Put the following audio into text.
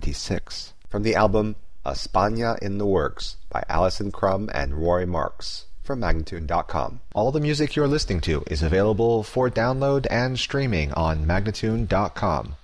1996, from the album España in the Works by Alison Crum and Roy Marks, from Magnatune.com. All the music you're listening to is available for download and streaming on Magnatune.com.